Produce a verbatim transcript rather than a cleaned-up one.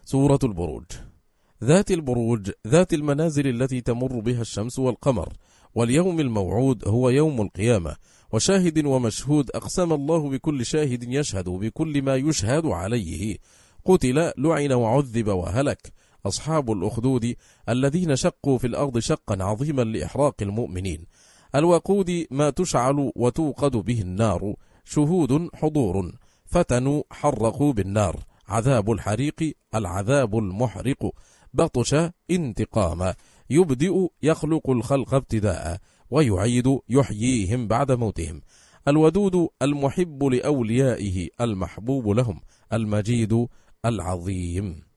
سورة البروج. ذات البروج ذات المنازل التي تمر بها الشمس والقمر، واليوم الموعود هو يوم القيامة، وشاهد ومشهود أقسم الله بكل شاهد يشهد بكل ما يشهد عليه. قتل لعن وعذب وهلك أصحاب الأخدود الذين شقوا في الأرض شقا عظيما لإحراق المؤمنين. الوقود ما تشعل وتوقد به النار، شهود حضور فتنوا حرقوا بالنار. عذاب الحريق العذاب المحرق. بطش انتقاما، يبدئ يخلق الخلق ابتداء، ويعيد يحييهم بعد موتهم. الودود المحب لأوليائه المحبوب لهم، المجيد العظيم.